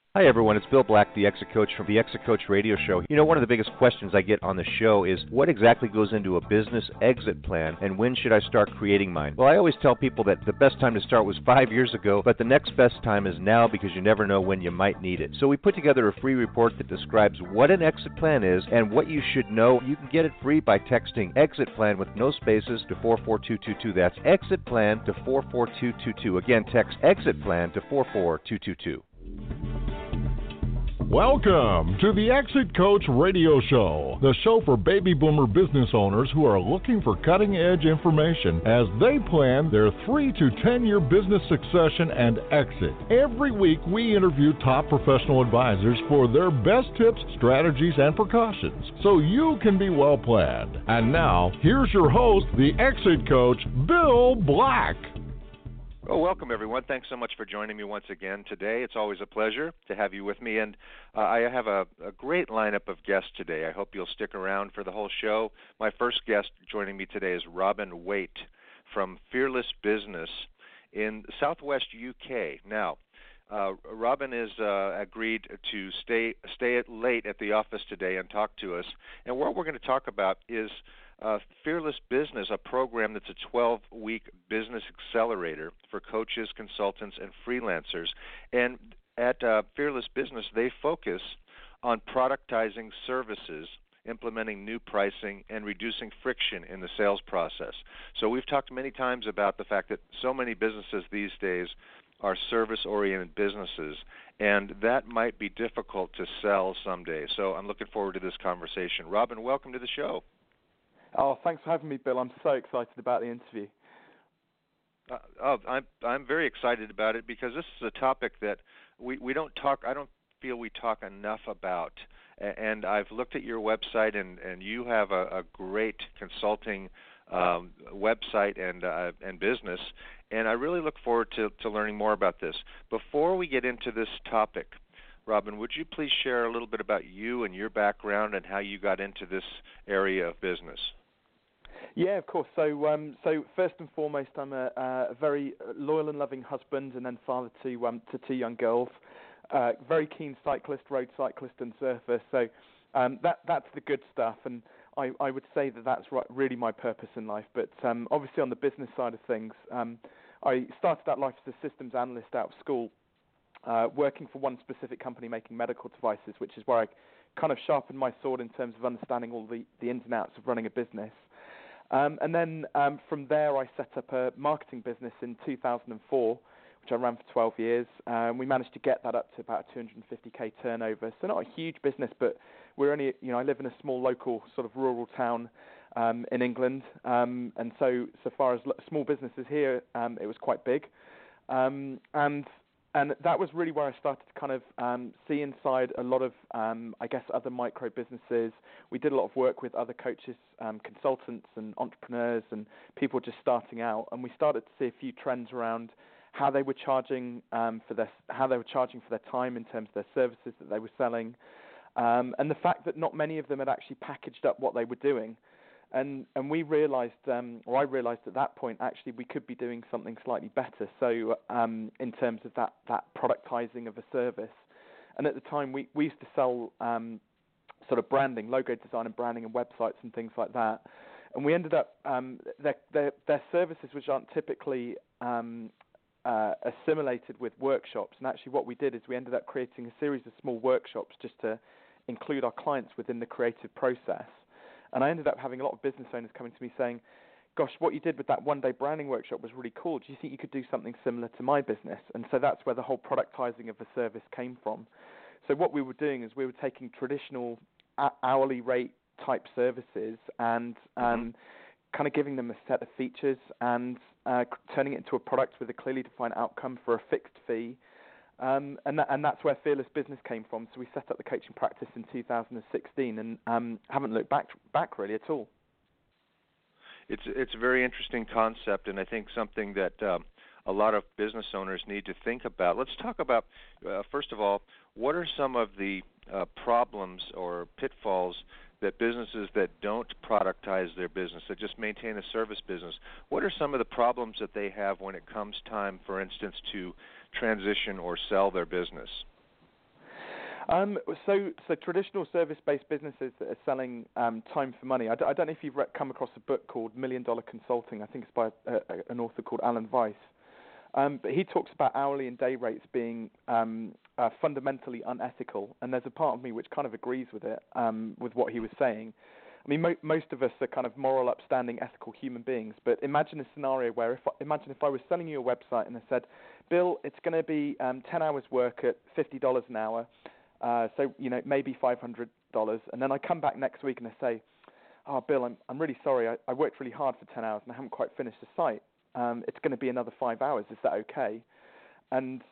Hi, everyone. It's Bill Black, the Exit Coach from the Exit Coach Radio Show. You know, one of the biggest questions I get on the show is what exactly goes into a business exit plan and when should I start creating mine? Well, I always tell people that the best time to start was 5 years ago, but the next best time is now because you never know when you might need it. So we put together a free report that describes what an exit plan is and what you should know. You can get it free by texting exit plan with no spaces to 44222. That's exit plan to 44222. Again, text exit plan to 44222. Welcome to the Exit Coach Radio Show, the show for baby boomer business owners who are looking for cutting-edge information as they plan their 3 to 10-year business succession and exit. Every week, we interview top professional advisors for their best tips, strategies, and precautions, so you can be well-planned. And now, here's your host, the Exit Coach, Bill Black. Well, welcome, everyone. Thanks so much for joining me once again today. It's always a pleasure to have you with me, and I have a great lineup of guests today. I hope you'll stick around for the whole show. My first guest joining me today is Robin Waite from Fearless Business in Southwest UK. Now, Robin has agreed to stay late at the office today and talk to us, and what we're going to talk about is Fearless Business, a program that's a 12-week business accelerator for coaches, consultants, and freelancers. And at Fearless Business, they focus on productizing services, implementing new pricing, and reducing friction in the sales process. So we've talked many times about the fact that so many businesses these days are service-oriented businesses, and that might be difficult to sell someday. So I'm looking forward to this conversation. Robin, welcome to the show. Oh, thanks for having me, Bill. I'm so excited about the interview. I'm very excited about it because this is a topic that we don't talk. I don't feel we talk enough about. And I've looked at your website, and you have a great consulting website and business. And I really look forward to learning more about this. Before we get into this topic, Robin, would you please share a little bit about you and your background and how you got into this area of business? Yeah, of course. So first and foremost, I'm a very loyal and loving husband and then father to 2 young girls. Very keen cyclist, road cyclist and surfer. So that's the good stuff. And I would say that that's really my purpose in life. But obviously on the business side of things, I started out life as a systems analyst out of school, working for one specific company making medical devices, which is where I kind of sharpened my sword in terms of understanding all the ins and outs of running a business. And then from there, I set up a marketing business in 2004, which I ran for 12 years. We managed to get that up to about 250K turnover. So not a huge business, but we're only, I live in a small local sort of rural town in England. And so far as small businesses here, it was quite big. And that was really where I started to kind of see inside a lot of, other micro businesses. We did a lot of work with other coaches, consultants and entrepreneurs and people just starting out. And we started to see a few trends around how they were charging for their time in terms of their services that they were selling. And the fact that not many of them had actually packaged up what they were doing. And we realized, or I realized at that point, actually, we could be doing something slightly better. So in terms of that productizing of a service. And at the time, we used to sell sort of branding, logo design and branding and websites and things like that. And we ended up, their services, which aren't typically assimilated with workshops. And actually what we did is we ended up creating a series of small workshops just to include our clients within the creative process. And I ended up having a lot of business owners coming to me saying, gosh, what you did with that one-day branding workshop was really cool. Do you think you could do something similar to my business? And so that's where the whole productizing of the service came from. So what we were doing is we were taking traditional hourly rate type services and kind of giving them a set of features and turning it into a product with a clearly defined outcome for a fixed fee. And that's where Fearless Business came from. So we set up the coaching practice in 2016 and haven't looked back really at all. It's a very interesting concept, and I think something that a lot of business owners need to think about. Let's talk about, first of all, what are some of the problems or pitfalls that businesses that don't productize their business, that just maintain a service business, what are some of the problems that they have when it comes time, for instance, to transition or sell their business? So traditional service-based businesses that are selling time for money. I don't know if you've come across a book called $1 Million Consulting. I think it's by an author called Alan Weiss. But he talks about hourly and day rates being fundamentally unethical, and there's a part of me which kind of agrees with it, with what he was saying. I mean, most of us are kind of moral, upstanding, ethical human beings, but imagine a scenario where imagine if I was selling you a website and I said, Bill, it's going to be 10 hours work at $50 an hour, so, maybe $500, and then I come back next week and I say, oh, Bill, I'm really sorry, I worked really hard for 10 hours and I haven't quite finished the site. It's going to be another 5 hours. Is that okay? And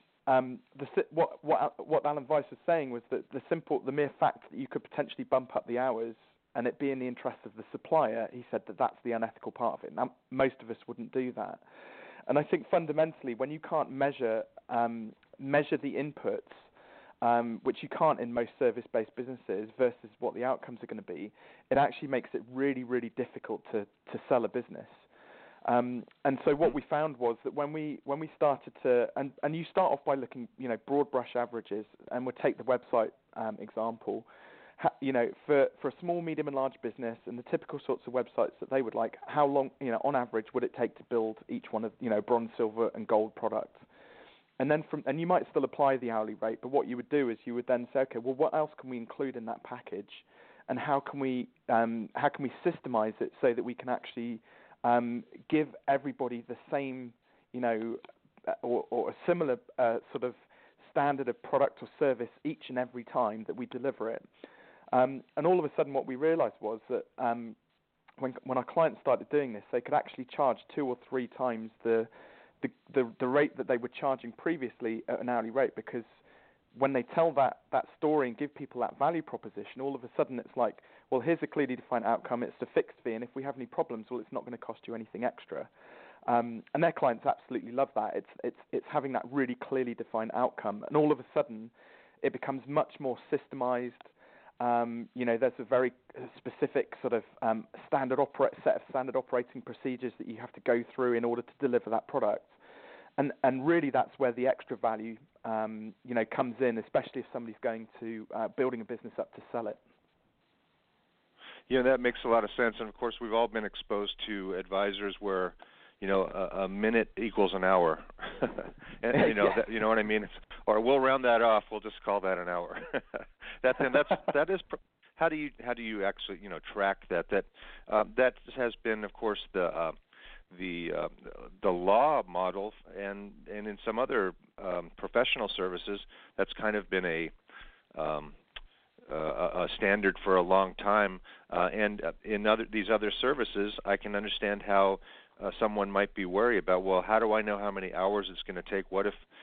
what Alan Weiss was saying was that the mere fact that you could potentially bump up the hours and it be in the interest of the supplier, he said that's the unethical part of it. Now, most of us wouldn't do that. And I think fundamentally, when you can't measure the inputs, which you can't in most service-based businesses, versus what the outcomes are going to be, it actually makes it really, really difficult to sell a business. And so what we found was that when we started to, and you start off by looking, broad brush averages, and we'll take the website example, for a small, medium, and large business, and the typical sorts of websites that they would like, how long, on average, would it take to build each one of, bronze, silver, and gold products? And then and you might still apply the hourly rate, but what you would do is you would then say, okay, well, what else can we include in that package, and how can we systemize it so that we can actually give everybody the same, or a similar sort of standard of product or service each and every time that we deliver it. And all of a sudden what we realized was that when our clients started doing this, they could actually charge 2 or 3 times the rate that they were charging previously at an hourly rate, because when they tell that story and give people that value proposition, all of a sudden it's like, well, here's a clearly defined outcome, it's a fixed fee, and if we have any problems, well, it's not going to cost you anything extra. And their clients absolutely love that. It's having that really clearly defined outcome, and all of a sudden it becomes much more systemized. There's a very specific sort of set of standard operating procedures that you have to go through in order to deliver that product. And really that's where the extra value, comes in, especially if somebody's going to building a business up to sell it. Yeah, that makes a lot of sense. And of course, we've all been exposed to advisors where, a minute equals an hour. And, that, you know what I mean? Or we'll round that off. We'll just call that an hour. That is. How do you actually track that? That has been, of course, the law model, and in some other professional services, that's kind of been a standard for a long time. And in these other services, I can understand how someone might be worried about, well, how do I know how many hours it's going to take? What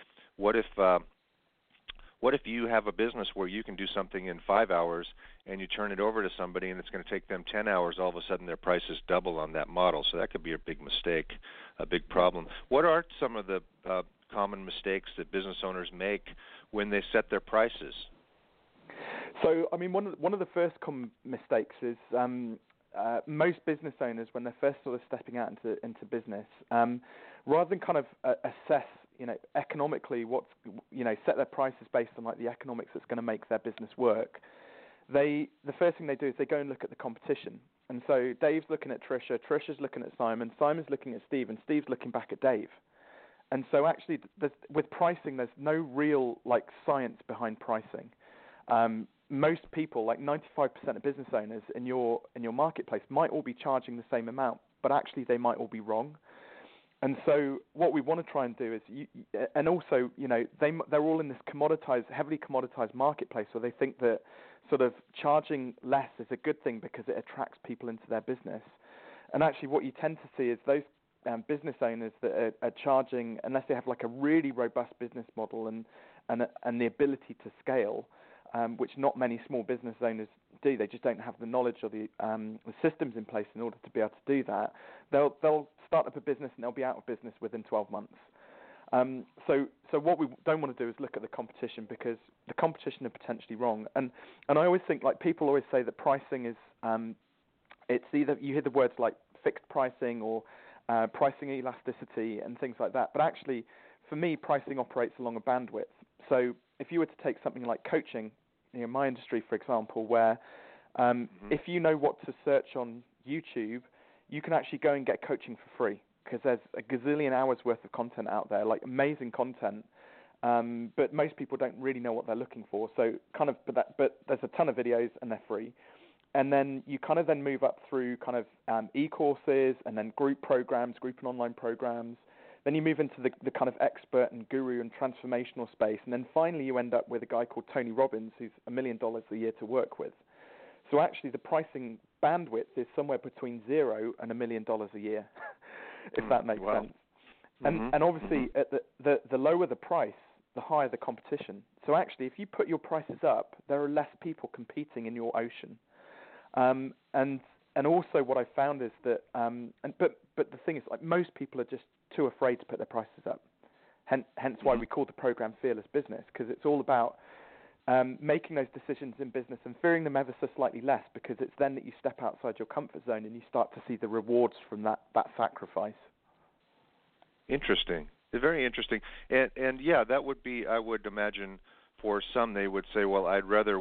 if you have a business where you can do something in 5 hours and you turn it over to somebody and it's going to take them 10 hours, all of a sudden their prices double on that model. So that could be a big mistake, a big problem. What are some of the common mistakes that business owners make when they set their prices? So, I mean, one of the first common mistakes is most business owners, when they're first sort of stepping out into business, rather than kind of assess, economically set their prices based on like the economics that's going to make their business work, the first thing they do is they go and look at the competition. And so Dave's looking at Tricia, Tricia's looking at Simon, Simon's looking at Steve, and Steve's looking back at Dave. And so actually, with pricing, there's no real like science behind pricing. Most people, like 95% of business owners in your marketplace, might all be charging the same amount, but actually they might all be wrong. And so what we want to try and do is, they're all in this heavily commoditized marketplace where they think that sort of charging less is a good thing because it attracts people into their business. And actually what you tend to see is those business owners that are charging, unless they have like a really robust business model and the ability to scale, which not many small business owners do. They just don't have the knowledge or the systems in place in order to be able to do that. They'll start up a business and they'll be out of business within 12 months. So what we don't want to do is look at the competition, because the competition are potentially wrong. And I always think, like, people always say that pricing is it's either, you hear the words like fixed pricing or pricing elasticity and things like that. But actually, for me, pricing operates along a bandwidth. So if you were to take something like coaching, my industry, for example, where if you know what to search on YouTube, you can actually go and get coaching for free because there's a gazillion hours worth of content out there, like amazing content. But most people don't really know what they're looking for. So but there's a ton of videos and they're free. And then you kind of then move up through kind of e-courses and then group programs, group and online programs. Then you move into the kind of expert and guru and transformational space. And then finally you end up with a guy called Tony Robbins, who's $1 million a year to work with. So actually the pricing bandwidth is somewhere between $0 and $1 million a year, if that makes sense. And obviously at the lower the price, the higher the competition. So actually if you put your prices up, there are less people competing in your ocean. And also what I found is that, but the thing is, like, most people are just too afraid to put their prices up. Hence why we call the program Fearless Business, because it's all about making those decisions in business and fearing them ever so slightly less, because it's then that you step outside your comfort zone and you start to see the rewards from that sacrifice. Interesting. Very interesting. And yeah, that would be, I would imagine, for some they would say, well, I'd rather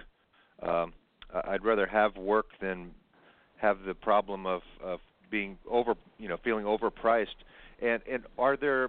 have work than have the problem of being feeling overpriced. And are there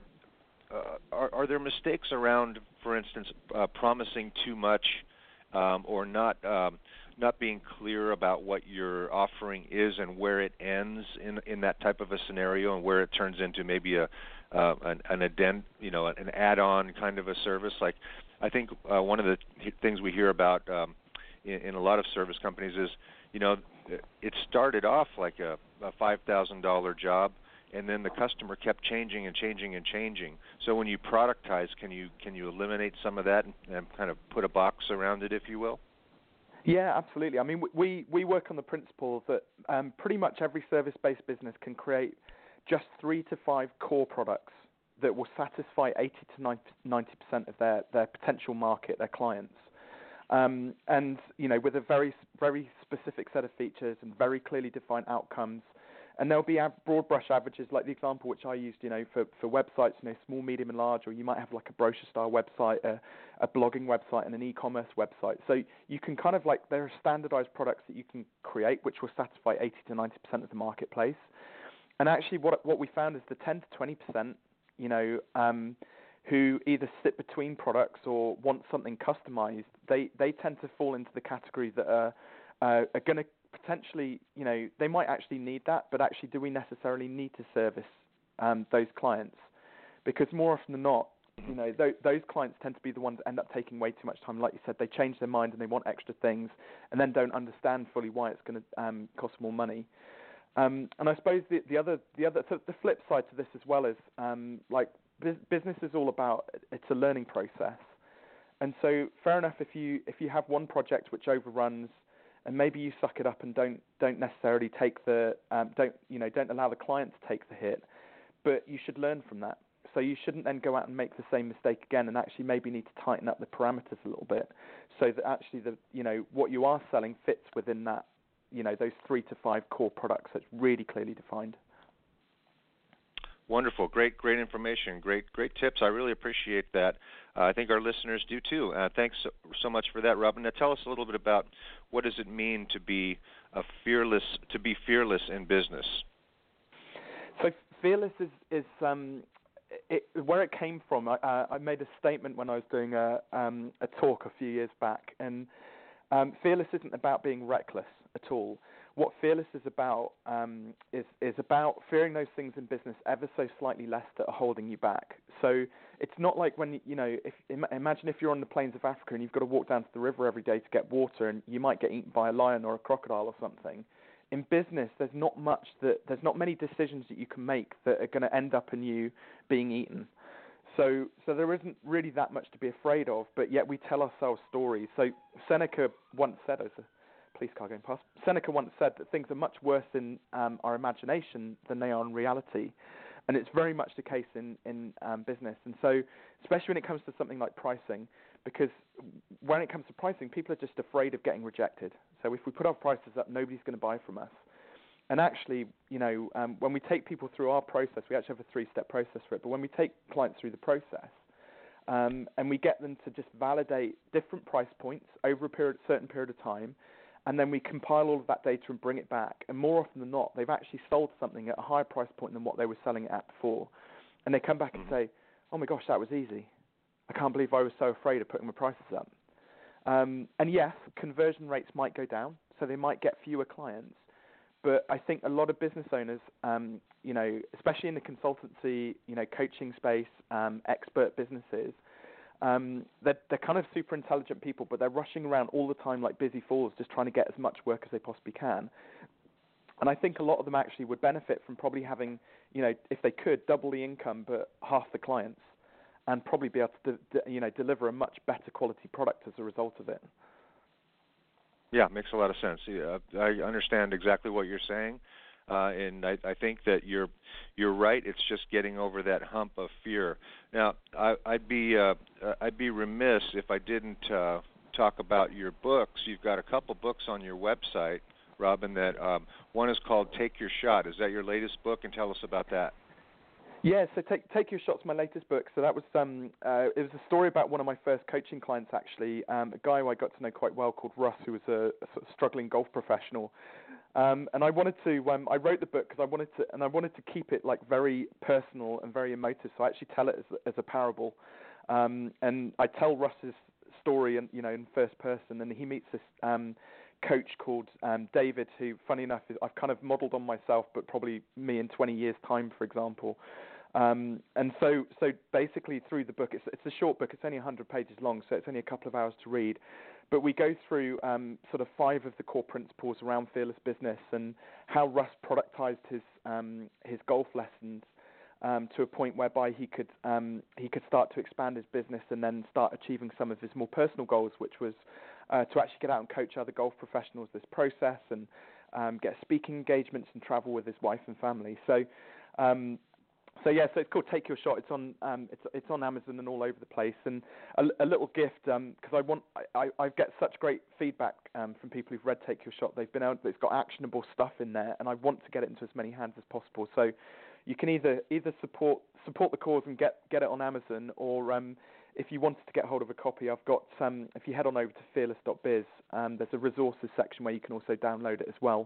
mistakes around, for instance, promising too much, or not being clear about what your offering is and where it ends in that type of a scenario, and where it turns into maybe an add-on kind of a service? Like, I think one of the things we hear about in a lot of service companies is, it started off like a $5,000 job, and then the customer kept changing and changing and changing. So when you productize, can you eliminate some of that and kind of put a box around it, if you will? Yeah, absolutely. I mean, we work on the principle that pretty much every service-based business can create just 3 to 5 core products that will satisfy 80 to 90% of their potential market, their clients. And, with a very, very specific set of features and very clearly defined outcomes. And there'll be broad brush averages, like the example which I used, for websites, small, medium, and large, or you might have like a brochure-style website, a blogging website, and an e-commerce website. So you can kind of there are standardized products that you can create which will satisfy 80 to 90% of the marketplace. And actually what we found is the 10 to 20%, who either sit between products or want something customized, they tend to fall into the category that are going to potentially, they might actually need that, but actually do we necessarily need to service those clients? Because more often than not, those clients tend to be the ones that end up taking way too much time. Like you said, they change their mind and they want extra things and then don't understand fully why it's going to cost more money. And I suppose the flip side to this as well is business is all about, it's a learning process. And so fair enough if you have one project which overruns and maybe you suck it up and don't necessarily take don't allow the client to take the hit, but you should learn from that. So you shouldn't then go out and make the same mistake again, and actually maybe need to tighten up the parameters a little bit so that actually what you are selling fits within that, those 3 to 5 core products that's really clearly defined. Wonderful. Great information. Great tips. I really appreciate that. I think our listeners do too. Thanks so much for that, Robin. Now tell us a little bit about what does it mean to be fearless in business. So fearless is where it came from. I made a statement when I was doing a talk a few years back, and fearless isn't about being reckless at all. What fearless is about is about fearing those things in business ever so slightly less that are holding you back. So it's not like when imagine if you're on the plains of Africa and you've got to walk down to the river every day to get water, and you might get eaten by a lion or a crocodile or something. In business, there's not many decisions that you can make that are going to end up in you being eaten. So there isn't really that much to be afraid of, but yet we tell ourselves stories. So Seneca once said, police car going past. Seneca once said that things are much worse in our imagination than they are in reality, and it's very much the case in business. And so, especially when it comes to something like pricing, because when it comes to pricing, people are just afraid of getting rejected. So if we put our prices up, nobody's going to buy from us. And actually, when we take people through our process, we actually have a 3-step process for it. But when we take clients through the process, and we get them to just validate different price points over a certain period of time, and then we compile all of that data and bring it back. And more often than not, they've actually sold something at a higher price point than what they were selling it at before. And they come back and say, oh my gosh, that was easy. I can't believe I was so afraid of putting my prices up. And yes, conversion rates might go down, so they might get fewer clients. But I think a lot of business owners, especially in the consultancy, coaching space, expert businesses, they're kind of super intelligent people, but they're rushing around all the time like busy fools, just trying to get as much work as they possibly can. And I think a lot of them actually would benefit from probably having, if they could, double the income but half the clients, and probably be able to, deliver a much better quality product as a result of it. Yeah, makes a lot of sense. Yeah, I understand exactly what you're saying, and I think that you're right. It's just getting over that hump of fear. Now, I'd be remiss if I didn't talk about your books. You've got a couple books on your website, Robin. That one is called "Take Your Shot." Is that your latest book? And tell us about that. Yeah, so Take Your Shot's my latest book. So that was it was a story about one of my first coaching clients, actually, a guy who I got to know quite well called Russ, who was a sort of struggling golf professional. And I wanted to, I wrote the book because I wanted to keep it like very personal and very emotive. So I actually tell it as a parable, and I tell Russ's story, in first person, and he meets this coach called David, who, funny enough, I've kind of modeled on myself, but probably me in 20 years' time, for example. And so basically through the book, it's a short book. It's only 100 pages long, so it's only a couple of hours to read. But we go through sort of 5 of the core principles around fearless business and how Russ productized his golf lessons to a point whereby he could start to expand his business and then start achieving some of his more personal goals, which was to actually get out and coach other golf professionals this process and get speaking engagements and travel with his wife and family. So it's called Take Your Shot. It's on Amazon and all over the place. And a little gift because I get such great feedback from people who've read Take Your Shot. It's got actionable stuff in there, and I want to get it into as many hands as possible. So you can either support the cause and get it on Amazon, or if you wanted to get hold of a copy, I've got if you head on over to fearless.biz, there's a resources section where you can also download it as well.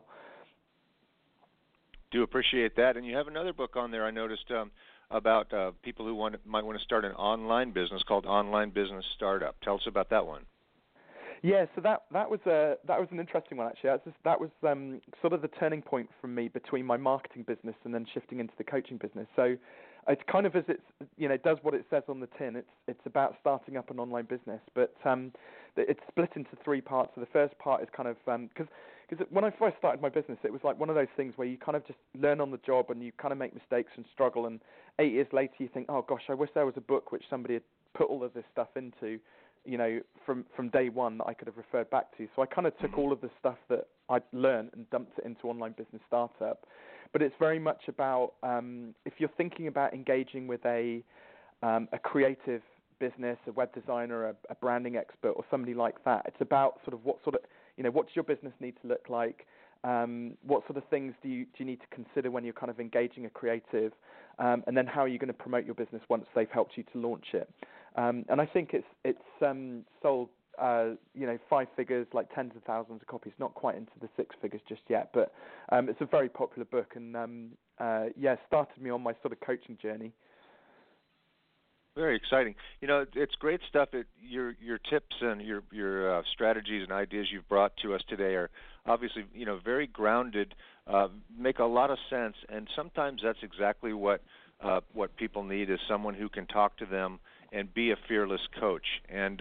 Do appreciate that. And you have another book on there I noticed about people who might want to start an online business called Online Business Startup. Tell us about that one. Yeah, so that was an interesting one, actually. That was sort of the turning point for me between my marketing business and then shifting into the coaching business. So it's kind of as it does what it says on the tin. It's about starting up an online business, but it's split into 3 parts. So the first part is kind of because when I first started my business, it was like one of those things where you kind of just learn on the job and you kind of make mistakes and struggle. And 8 years later, you think, oh gosh, I wish there was a book which somebody had put all of this stuff into, from day one that I could have referred back to. So I kind of took all of the stuff that I'd learned and dumped it into Online Business Startup. But it's very much about if you're thinking about engaging with a creative business, a web designer, a branding expert, or somebody like that. It's about sort of what does your business need to look like? What sort of things do you need to consider when you're kind of engaging a creative? And then how are you going to promote your business once they've helped you to launch it? And I think it's sold 5 figures, like tens of thousands of copies, not quite into the 6 figures just yet, but it's a very popular book, and started me on my sort of coaching journey. Very exciting. It's great stuff. Your tips and your strategies and ideas you've brought to us today are obviously very grounded, make a lot of sense, and sometimes that's exactly what people need is someone who can talk to them and be a fearless coach. And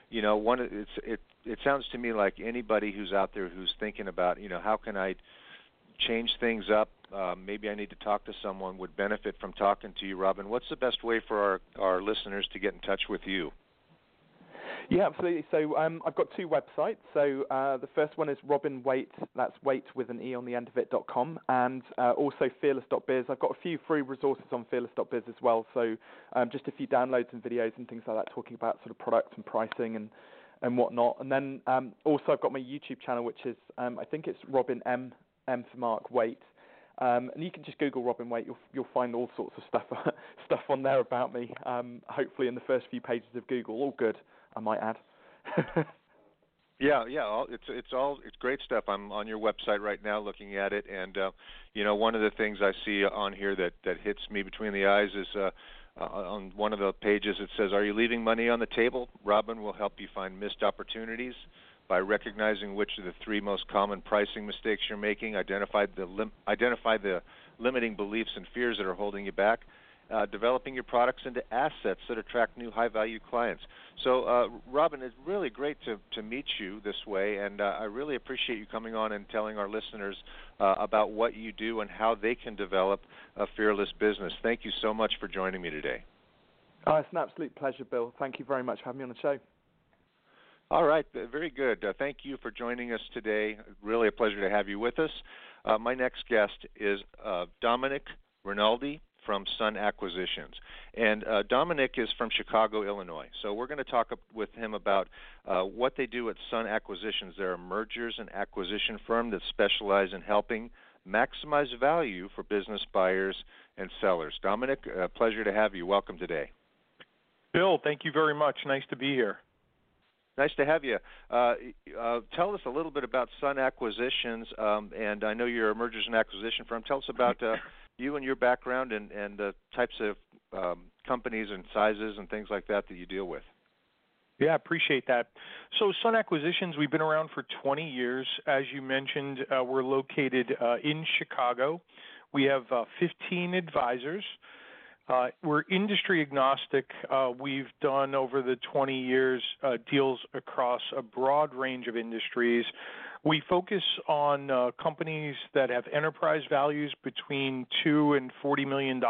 it sounds to me like anybody who's out there who's thinking about how can I change things up, maybe I need to talk to someone, would benefit from talking to you. Robin, what's the best way for our listeners to get in touch with you? Yeah, absolutely. So I've got 2 websites. So the first one is Robin Waite, that's Waite with an E on the end of it.com, and also fearless.biz. I've got a few free resources on fearless.biz as well. So just a few downloads and videos and things like that talking about sort of products and pricing and whatnot. And then also I've got my YouTube channel, which is, I think it's Robin M for Mark Waite. And you can just Google Robin Waite. You'll find all sorts of stuff on there about me. Hopefully, in the first few pages of Google, all good, I might add. Yeah, it's great stuff. I'm on your website right now looking at it, and one of the things I see on here that hits me between the eyes is on one of the pages it says, "Are you leaving money on the table? Robin will help you find missed opportunities by recognizing which of the 3 most common pricing mistakes you're making, identify the limiting beliefs and fears that are holding you back, developing your products into assets that attract new high-value clients." So, Robin, it's really great to meet you this way, and I really appreciate you coming on and telling our listeners about what you do and how they can develop a fearless business. Thank you so much for joining me today. Oh, it's an absolute pleasure, Bill. Thank you very much for having me on the show. All right, very good. Thank you for joining us today. Really a pleasure to have you with us. My next guest is Dominic Rinaldi from Sun Acquisitions. And Dominic is from Chicago, Illinois. So we're going to talk with him about what they do at Sun Acquisitions. They're a mergers and acquisition firm that specializes in helping maximize value for business buyers and sellers. Dominic, a pleasure to have you. Welcome today. Bill, thank you very much. Nice to be here. Nice to have you. Tell us a little bit about Sun Acquisitions, and I know you're a mergers and acquisition firm. Tell us about you and your background and the types of companies and sizes and things like that you deal with. Yeah, I appreciate that. So Sun Acquisitions, we've been around for 20 years. As you mentioned, we're located in Chicago. We have 15 advisors. We're industry agnostic. We've done over the 20 years deals across a broad range of industries. We focus on companies that have enterprise values between $2 and $40 million,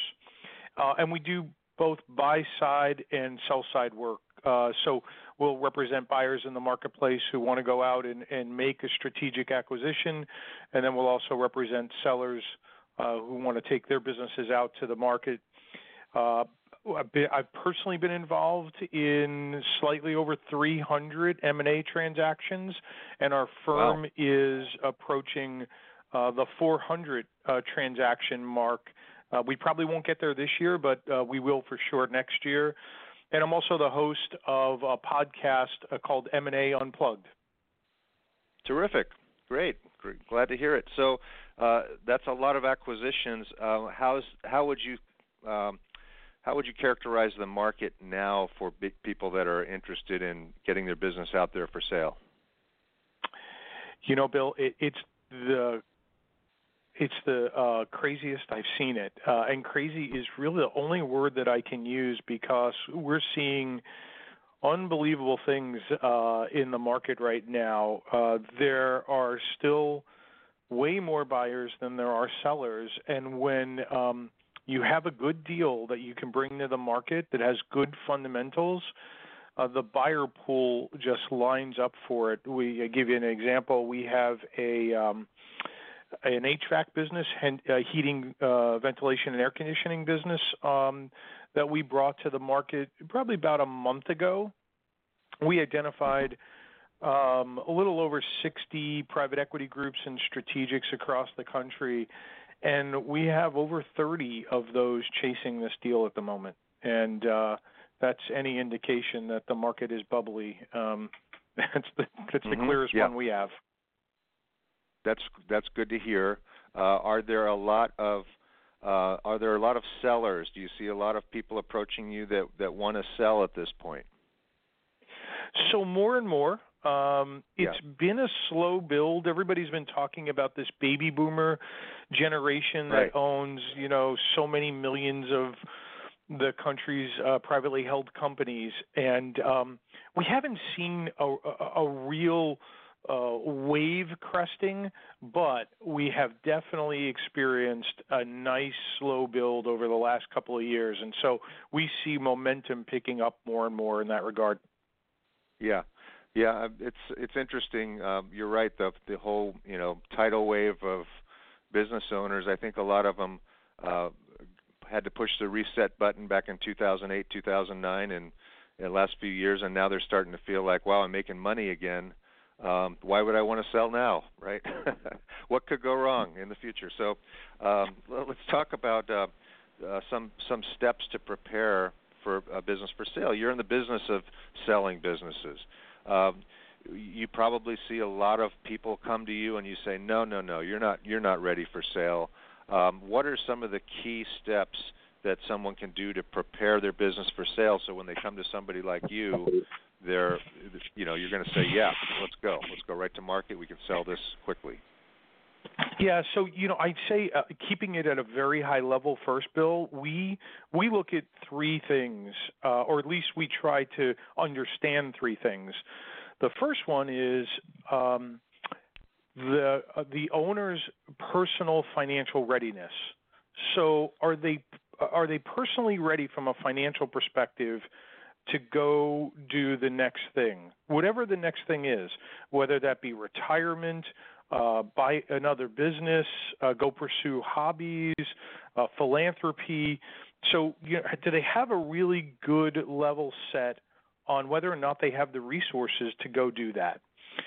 and we do both buy-side and sell-side work. So we'll represent buyers in the marketplace who want to go out and make a strategic acquisition, and then we'll also represent sellers who want to take their businesses out to the market. I've personally been involved in slightly over 300 M&A transactions, and our firm is approaching the 400 transaction mark. We probably won't get there this year, but we will for sure next year. And I'm also the host of a podcast called M&A Unplugged. Terrific. Great. Glad to hear it. So that's a lot of acquisitions. How would you characterize the market now for big people that are interested in getting their business out there for sale? You know, Bill, it's the craziest I've seen it. And crazy is really the only word that I can use because we're seeing unbelievable things in the market right now. There are still way more buyers than there are sellers. And when you have a good deal that you can bring to the market that has good fundamentals, the buyer pool just lines up for it. I give you an example. We have an HVAC business, heating, ventilation, and air conditioning business that we brought to the market probably about a month ago. We identified a little over 60 private equity groups and strategics across the country, and we have over 30 of those chasing this deal at the moment. And that's any indication that the market is bubbly. That's the clearest one we have. That's good to hear. Are there a lot of sellers? Do you see a lot of people approaching you that want to sell at this point? So more and more. It's been a slow build. Everybody's been talking about this baby boomer generation that owns, so many millions of the country's privately held companies, and we haven't seen a real wave cresting, but we have definitely experienced a nice slow build over the last couple of years, and so we see momentum picking up more and more in that regard. Yeah, it's interesting. You're right. The whole tidal wave of business owners. I think a lot of them had to push the reset button back in 2008, 2009, and in the last few years, and now they're starting to feel like, wow, I'm making money again. Why would I want to sell now, right? What could go wrong in the future? So let's talk about some steps to prepare for a business for sale. You're in the business of selling businesses. You probably see a lot of people come to you and you say, no, you're not ready for sale. What are some of the key steps that someone can do to prepare their business for sale, so when they come to somebody like you, you're going to say, yeah, let's go right to market. We can sell this quickly. Yeah, so I'd say keeping it at a very high level first, Bill. We look at three things, or at least we try to understand three things. The first one is the owner's personal financial readiness. So are they personally ready from a financial perspective to go do the next thing, whatever the next thing is, whether that be retirement, buy another business, go pursue hobbies, philanthropy. So do they have a really good level set on whether or not they have the resources to go do that?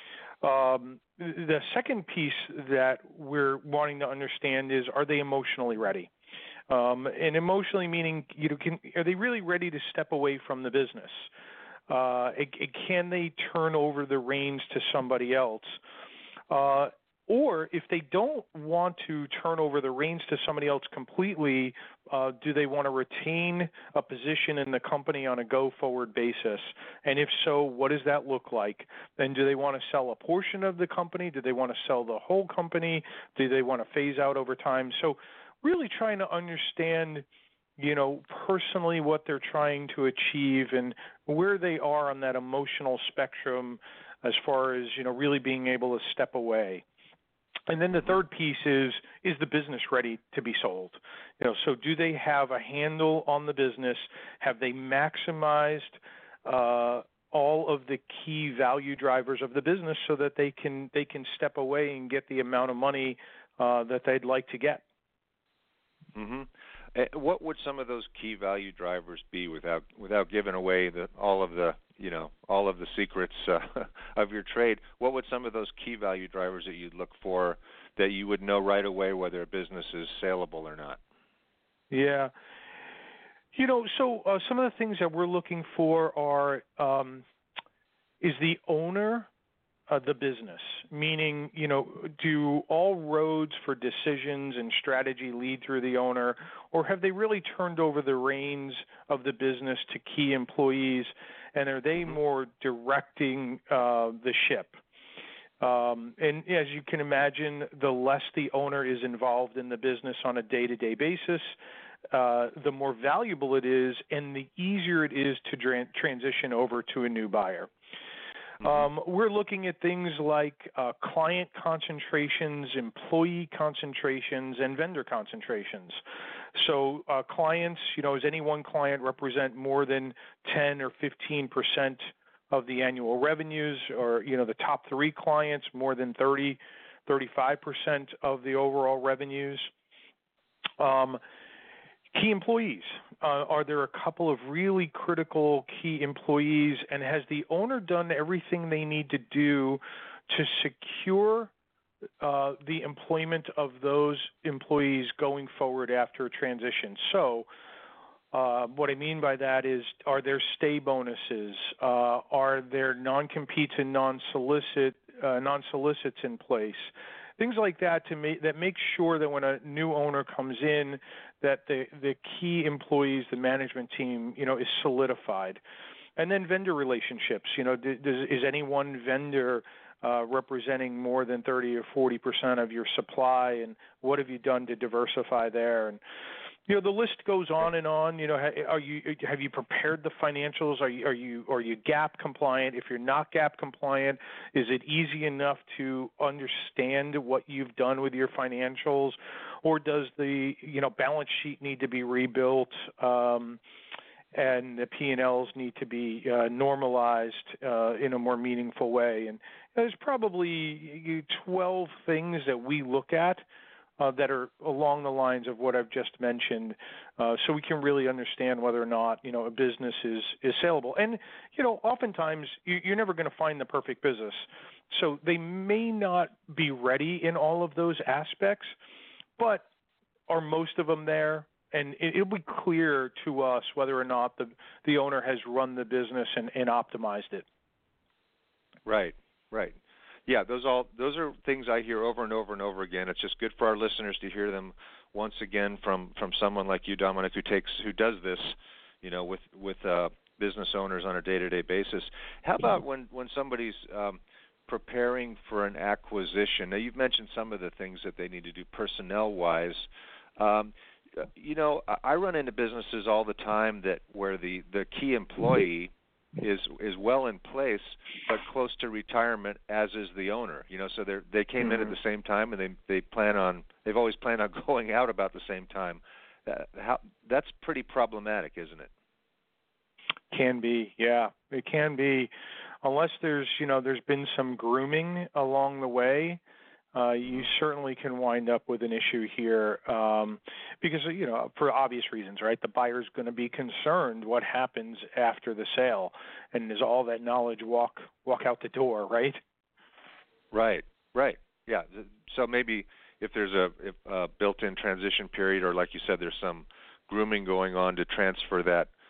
The second piece that we're wanting to understand is, are they emotionally ready? And emotionally meaning, are they really ready to step away from the business? Can they turn over the reins to somebody else? Or if they don't want to turn over the reins to somebody else completely, do they want to retain a position in the company on a go-forward basis? And if so, what does that look like? And do they want to sell a portion of the company? Do they want to sell the whole company? Do they want to phase out over time? So really trying to understand, personally what they're trying to achieve and where they are on that emotional spectrum as far as, really being able to step away. And then the third piece is the business ready to be sold? So do they have a handle on the business? Have they maximized all of the key value drivers of the business so that they can step away and get the amount of money that they'd like to get? Mm-hmm. What would some of those key value drivers be, without giving away all of the secrets of your trade? What would some of those key value drivers that you'd look for, that you would know right away whether a business is saleable or not? Yeah. So some of the things that we're looking for are, is the owner the business? Meaning, do all roads for decisions and strategy lead through the owner, or have they really turned over the reins of the business to key employees, and are they more directing the ship? And as you can imagine, the less the owner is involved in the business on a day-to-day basis, the more valuable it is, and the easier it is to transition over to a new buyer. We're looking at things like client concentrations, employee concentrations, and vendor concentrations. So clients, does any one client represent more than 10 or 15% of the annual revenues, or, the top three clients more than 30, 35% of the overall revenues? Key employees. Are there a couple of really critical key employees, and has the owner done everything they need to do to secure the employment of those employees going forward after a transition? So what I mean by that is, are there stay bonuses? Are there non-competes and non-solicits in place? Things like that that make sure that when a new owner comes in, that the key employees, the management team, is solidified. And then vendor relationships. Is any one vendor representing more than 30 or 40% of your supply, and what have you done to diversify there? And the list goes on and on. Have you prepared the financials? Are you GAAP compliant? If you're not GAAP compliant, is it easy enough to understand what you've done with your financials, or does the balance sheet need to be rebuilt, and the P&Ls need to be normalized in a more meaningful way? And there's probably 12 things that we look at that are along the lines of what I've just mentioned, so we can really understand whether or not a business is saleable. And oftentimes you're never going to find the perfect business, so they may not be ready in all of those aspects, but are most of them there? And it'll be clear to us whether or not the owner has run the business and optimized it. Right. Yeah, those are things I hear over and over and over again. It's just good for our listeners to hear them once again from someone like you, Dominic, who does this, with business owners on a day-to-day basis. How about when somebody's preparing for an acquisition? Now, you've mentioned some of the things that they need to do personnel-wise. I run into businesses all the time where the key employee is well in place but close to retirement, as is the owner. So they came in at the same time, and they've always planned on going out about the same time. That's pretty problematic, isn't it? Can be, yeah. It can be, unless there's been some grooming along the way. You certainly can wind up with an issue here because, for obvious reasons, right? The buyer's going to be concerned what happens after the sale, and does all that knowledge walk out the door, right? Right. Yeah. So maybe if there's a built-in transition period, or like you said, there's some grooming going on to transfer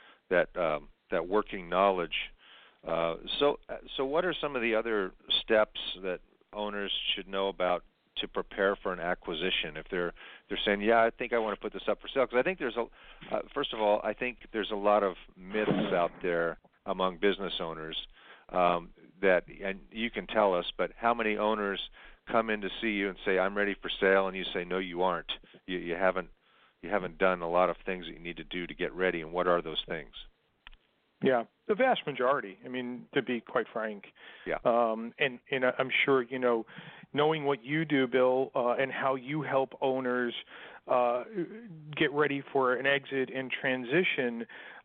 that working knowledge. So what are some of the other steps that owners should know about to prepare for an acquisition if they're saying, yeah, I think I want to put this up for sale? Because I think first of all, I think there's a lot of myths out there among business owners that, and you can tell us, but how many owners come in to see you and say, I'm ready for sale, and you say, no, you aren't. You haven't done a lot of things that you need to do to get ready, and what are those things? Yeah, the vast majority. I mean, to be quite frank. Yeah. And I'm sure knowing what you do, Bill, and how you help owners get ready for an exit and transition.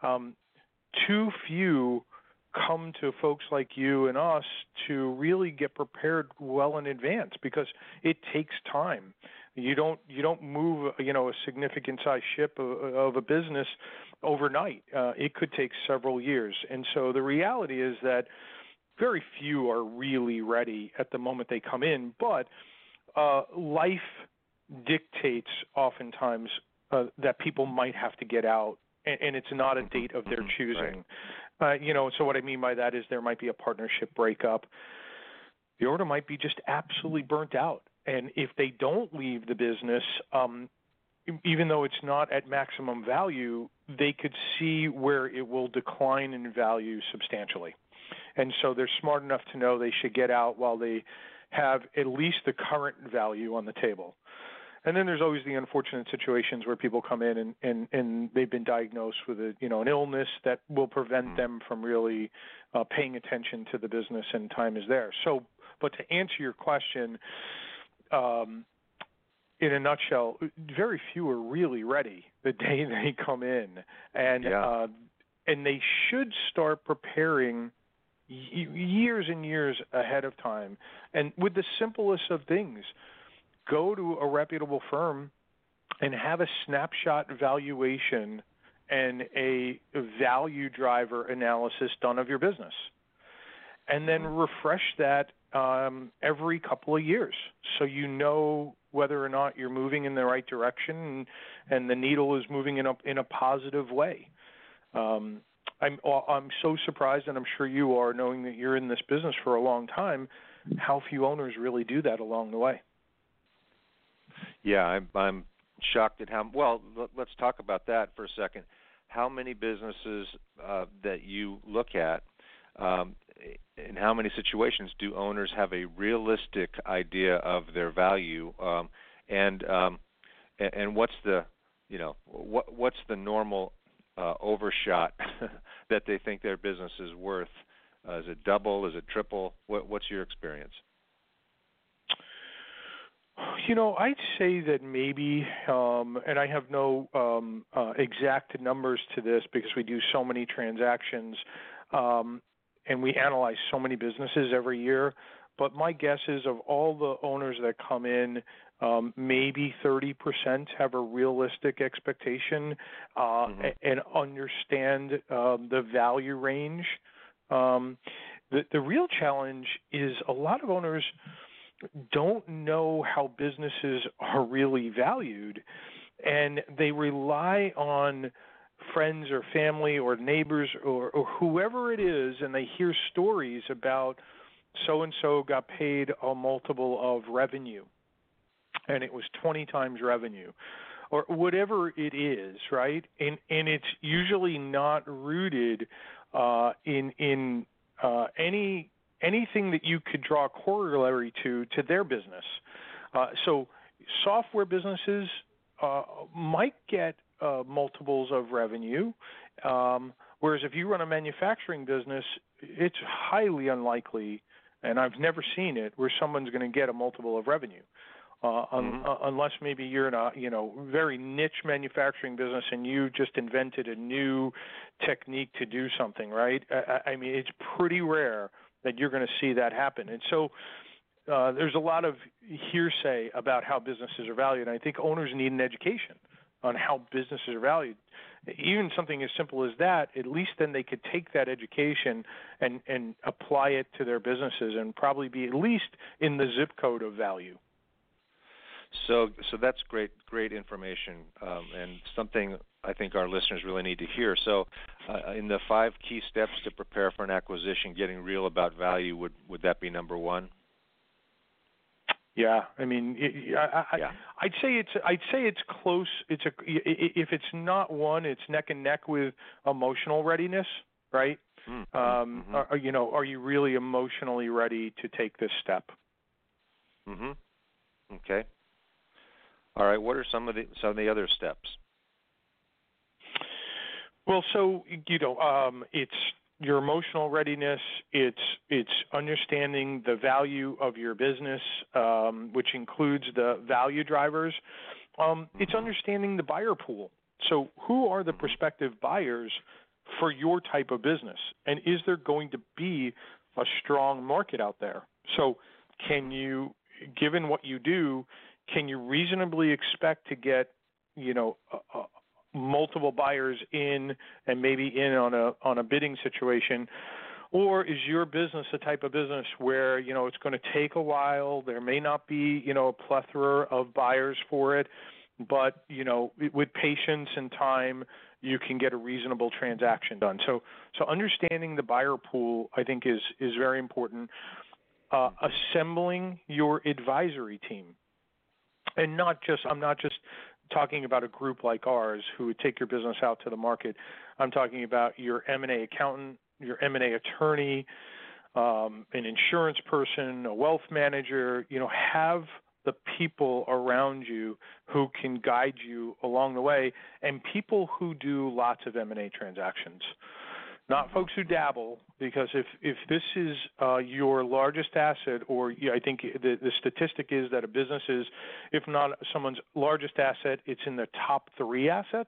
Too few come to folks like you and us to really get prepared well in advance, because it takes time. You don't move a significant size ship of a business overnight. It could take several years. And so the reality is that very few are really ready at the moment they come in, but life dictates oftentimes that people might have to get out, and it's not a date of their choosing. Right. So what I mean by that is there might be a partnership breakup. The owner might be just absolutely burnt out. And if they don't leave the business, even though it's not at maximum value, they could see where it will decline in value substantially. And so they're smart enough to know they should get out while they have at least the current value on the table. And then there's always the unfortunate situations where people come in and they've been diagnosed with an illness that will prevent them from really paying attention to the business, and time is there. So, but to answer your question, in a nutshell, very few are really ready the day they come in, and they should start preparing years and years ahead of time. And with the simplest of things, go to a reputable firm and have a snapshot valuation and a value driver analysis done of your business, and then refresh that every couple of years, so you know whether or not you're moving in the right direction and the needle is moving in a positive way. I'm so surprised, and I'm sure you are, knowing that you're in this business for a long time, how few owners really do that along the way. Yeah, I'm shocked at how well. Let's talk about that for a second. How many businesses that you look at, in how many situations do owners have a realistic idea of their value, and what's the what's the normal overshot that they think their business is worth? Is it double? Is it triple? What's your experience? I'd say that maybe, and I have no exact numbers to this because we do so many transactions, and we analyze so many businesses every year. But my guess is, of all the owners that come in, Maybe 30% have a realistic expectation and understand the value range. The real challenge is a lot of owners don't know how businesses are really valued, and they rely on friends or family or neighbors or whoever it is, and they hear stories about so-and-so got paid a multiple of revenue, and it was 20 times revenue, or whatever it is, right? And it's usually not rooted in anything that you could draw a corollary to their business. So software businesses might get multiples of revenue, whereas if you run a manufacturing business, it's highly unlikely, and I've never seen it, where someone's going to get a multiple of revenue. Unless maybe you're in a very niche manufacturing business and you just invented a new technique to do something, right? I mean, it's pretty rare that you're going to see that happen. And so there's a lot of hearsay about how businesses are valued, and I think owners need an education on how businesses are valued. Even something as simple as that, at least then they could take that education and apply it to their businesses and probably be at least in the zip code of value. So that's great information, and something I think our listeners really need to hear. So in the 5 key steps to prepare for an acquisition, getting real about value, would that be number 1? Yeah, I mean, I'd say it's close. If it's not one, it's neck and neck with emotional readiness, right? Are you really emotionally ready to take this step? Okay. All right. What are some of the other steps? Well, so it's your emotional readiness. It's understanding the value of your business, which includes the value drivers. It's understanding the buyer pool. So, who are the prospective buyers for your type of business, and is there going to be a strong market out there? So, can you, given what you do, can you reasonably expect to get, multiple buyers in and maybe in on a bidding situation, or is your business the type of business where it's going to take a while? There may not be a plethora of buyers for it, but with patience and time, you can get a reasonable transaction done. So understanding the buyer pool, I think, is very important. Assembling your advisory team. And I'm not just talking about a group like ours who would take your business out to the market. I'm talking about your M&A accountant, your M&A attorney, an insurance person, a wealth manager. Have the people around you who can guide you along the way, and people who do lots of M&A transactions. Not folks who dabble, because if this is your largest asset, or I think the statistic is that a business is, if not someone's largest asset, it's in the top 3 assets.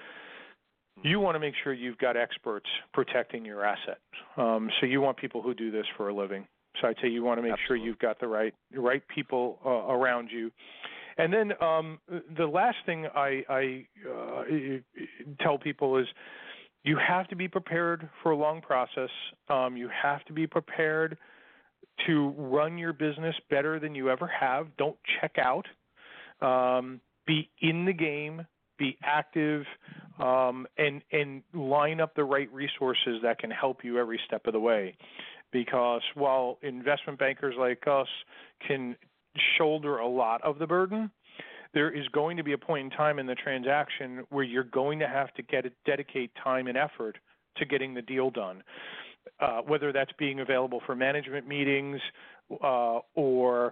You want to make sure you've got experts protecting your asset. So you want people who do this for a living. So I'd say you want to make sure you've got the right people around you. And then the last thing I tell people is, you have to be prepared for a long process. You have to be prepared to run your business better than you ever have. Don't check out. Be in the game. Be active, and line up the right resources that can help you every step of the way. Because while investment bankers like us can shoulder a lot of the burden, there is going to be a point in time in the transaction where you're going to have to dedicate time and effort to getting the deal done, whether that's being available for management meetings or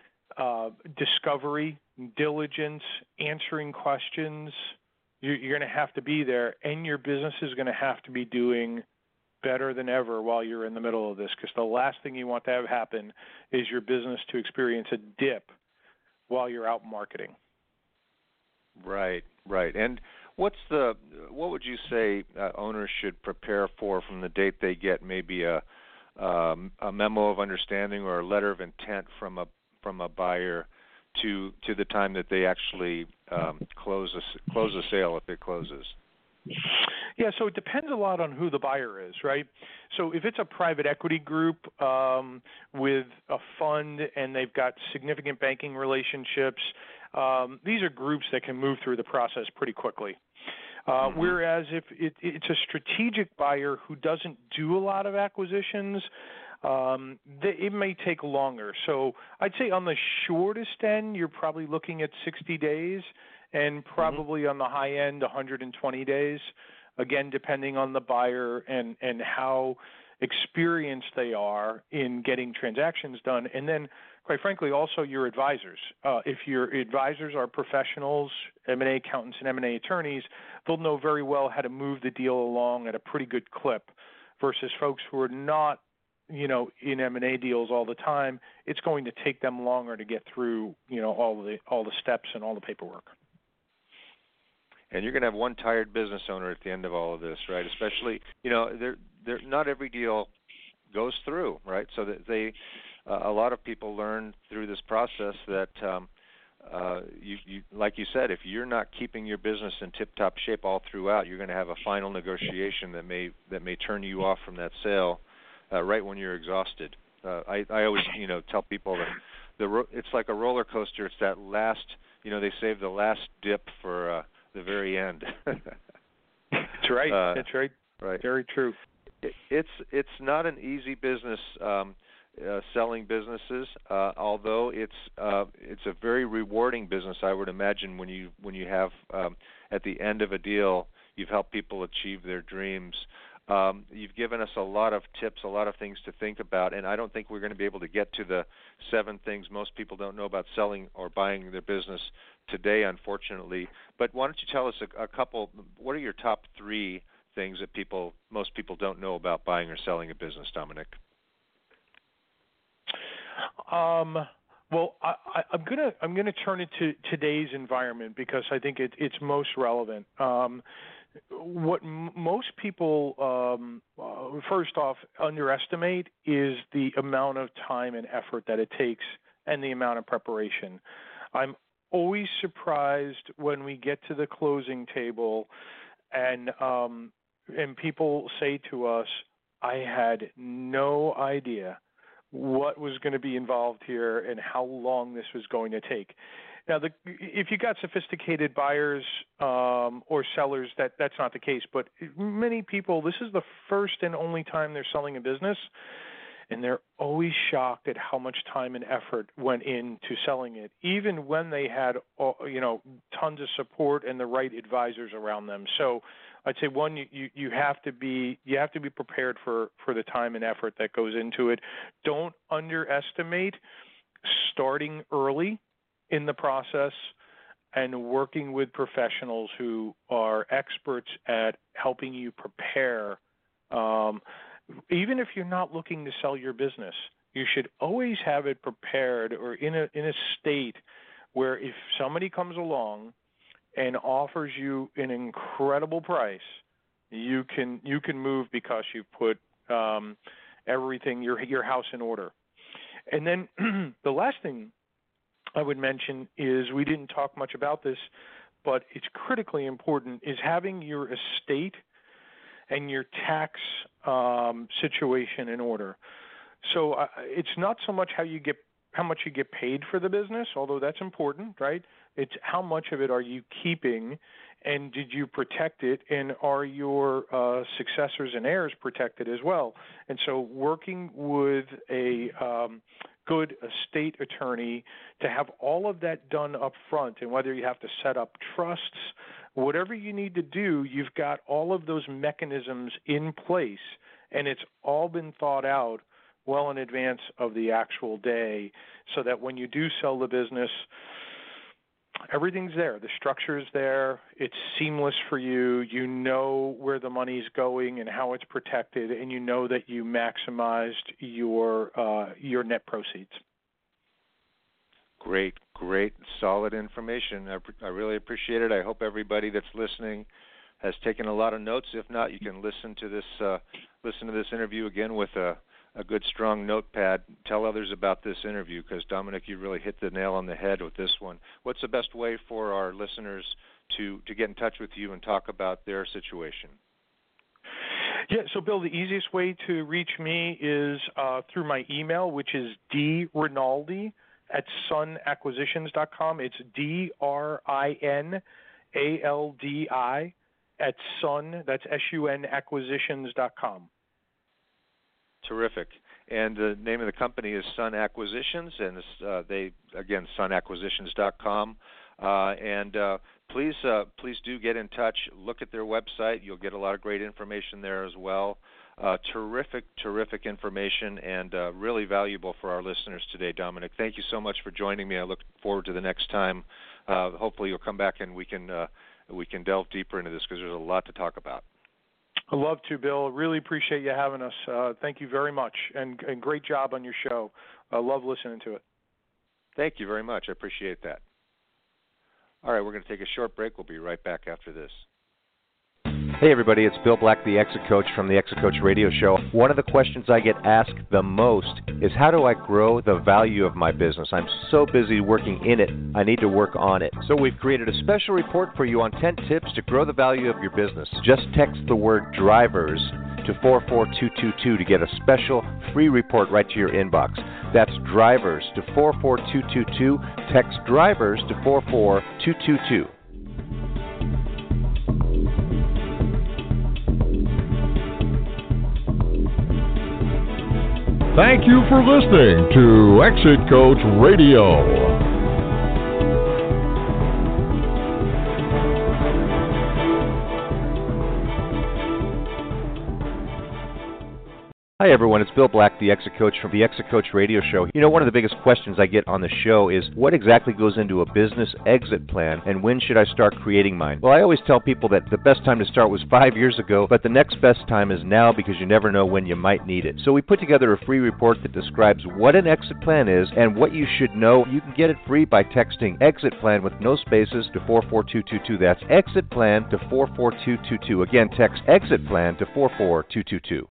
discovery, diligence, answering questions. You're going to have to be there, and your business is going to have to be doing better than ever while you're in the middle of this, because the last thing you want to have happen is your business to experience a dip while you're out marketing. Right. And what would you say owners should prepare for from the date they get maybe a memo of understanding or a letter of intent from a buyer to the time that they actually close a sale if it closes? Yeah, so it depends a lot on who the buyer is, right? So if it's a private equity group with a fund and they've got significant banking relationships, these are groups that can move through the process pretty quickly. Whereas if it's a strategic buyer who doesn't do a lot of acquisitions, it may take longer. So I'd say on the shortest end, you're probably looking at 60 days, and probably on the high end, 120 days, again, depending on the buyer and how experienced they are in getting transactions done. And then, quite frankly, also your advisors. If your advisors are professionals, M&A accountants and M&A attorneys, they'll know very well how to move the deal along at a pretty good clip versus folks who are not, in M&A deals all the time. It's going to take them longer to get through, all the steps and all the paperwork. And you're going to have one tired business owner at the end of all of this, right? Especially, not every deal goes through, right? So that a lot of people learn through this process that, you like you said, if you're not keeping your business in tip-top shape all throughout, you're going to have a final negotiation that may turn you off from that sale right when you're exhausted. I always, tell people that it's like a roller coaster. It's that last, they save the last dip for the very end. That's right. That's right. Right. Very true. It's not an easy business, selling businesses. Although it's a very rewarding business, I would imagine when you have at the end of a deal, you've helped people achieve their dreams. You've given us a lot of tips, a lot of things to think about, and I don't think we're going to be able to get to the 7 things most people don't know about selling or buying their business today, unfortunately. But why don't you tell us a couple? What are your top 3 things that most people don't know about buying or selling a business, Dominic? Well, I'm gonna turn it to today's environment because I think it's most relevant. What most people, first off, underestimate is the amount of time and effort that it takes and the amount of preparation. I'm always surprised when we get to the closing table and people say to us, I had no idea what was going to be involved here and how long this was going to take. Now, if you got sophisticated buyers or sellers, that's not the case. But many people, this is the first and only time they're selling a business, and they're always shocked at how much time and effort went into selling it, even when they had tons of support and the right advisors around them. So I'd say one, you have to be prepared for the time and effort that goes into it. Don't underestimate starting early in the process and working with professionals who are experts at helping you prepare. Even if you're not looking to sell your business, you should always have it prepared or in a state where if somebody comes along and offers you an incredible price, you can move because you've put everything, your house in order. And then the last thing I would mention is, we didn't talk much about this, but it's critically important, is having your estate and your tax situation in order. So it's not so much how much you get paid for the business, although that's important, right? It's how much of it are you keeping, and did you protect it, and are your successors and heirs protected as well? And so working with a good estate attorney to have all of that done up front, and whether you have to set up trusts, whatever you need to do, you've got all of those mechanisms in place, and it's all been thought out well in advance of the actual day, so that when you do sell the business, everything's there. The structure is there. It's seamless for you. You know where the money's going and how it's protected, and you know that you maximized your net proceeds. Great, solid information. I really appreciate it. I hope everybody that's listening has taken a lot of notes. If not, you can listen to this interview again with a a good strong notepad. Tell others about this interview because, Dominic, you really hit the nail on the head with this one. What's the best way for our listeners to get in touch with you and talk about their situation? Yeah, so Bill, the easiest way to reach me is through my email, which is drinaldi@sunacquisitions.com. It's DRINALDI@sun, that's SUN acquisitions.com. Terrific. And the name of the company is Sun Acquisitions, and sunacquisitions.com. Please do get in touch. Look at their website. You'll get a lot of great information there as well. Terrific information, and really valuable for our listeners today, Dominic. Thank you so much for joining me. I look forward to the next time. Hopefully you'll come back and we can delve deeper into this because there's a lot to talk about. I'd love to, Bill. Really appreciate you having us. Thank you very much, and great job on your show. I love listening to it. Thank you very much. I appreciate that. All right, we're going to take a short break. We'll be right back after this. Hey everybody, it's Bill Black, the Exit Coach from the Exit Coach Radio Show. One of the questions I get asked the most is how do I grow the value of my business? I'm so busy working in it, I need to work on it. So we've created a special report for you on 10 tips to grow the value of your business. Just text the word drivers to 44222 to get a special free report right to your inbox. That's drivers to 44222. Text drivers to 44222. Thank you for listening to Exit Coach Radio. Hi everyone, it's Bill Black, the Exit Coach from the Exit Coach Radio Show. You know, one of the biggest questions I get on the show is what exactly goes into a business exit plan and when should I start creating mine? Well, I always tell people that the best time to start was 5 years ago, but the next best time is now because you never know when you might need it. So we put together a free report that describes what an exit plan is and what you should know. You can get it free by texting exit plan with no spaces to 44222. That's exit plan to 44222. Again, text exit plan to 44222.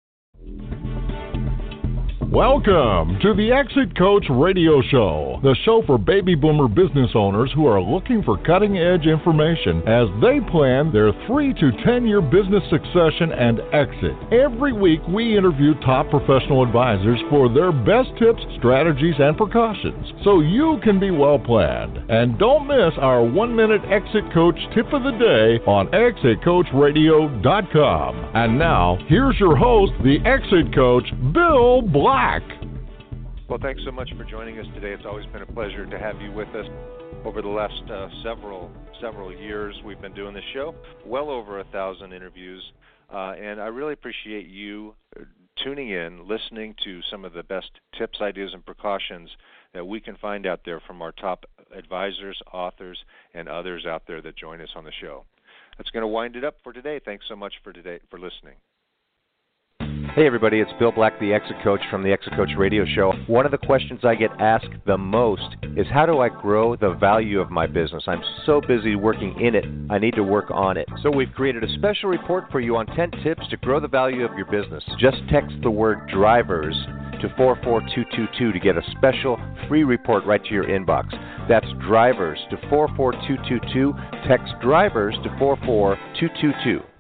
Welcome to the Exit Coach Radio Show, the show for baby boomer business owners who are looking for cutting-edge information as they plan their 3 to 10-year business succession and exit. Every week, we interview top professional advisors for their best tips, strategies, and precautions, so you can be well-planned. And don't miss our 1-minute Exit Coach tip of the day on ExitCoachRadio.com. And now, here's your host, the Exit Coach, Bill Black. Well, thanks so much for joining us today. It's always been a pleasure to have you with us. Over the last several years, we've been doing this show, well over 1,000 interviews, and I really appreciate you tuning in, listening to some of the best tips, ideas, and precautions that we can find out there from our top advisors, authors, and others out there that join us on the show. That's going to wind it up for today. Thanks so much for listening. Hey everybody, it's Bill Black, the Exit Coach from the Exit Coach Radio Show. One of the questions I get asked the most is how do I grow the value of my business? I'm so busy working in it, I need to work on it. So we've created a special report for you on 10 tips to grow the value of your business. Just text the word drivers to 44222 to get a special free report right to your inbox. That's drivers to 44222. Text drivers to 44222.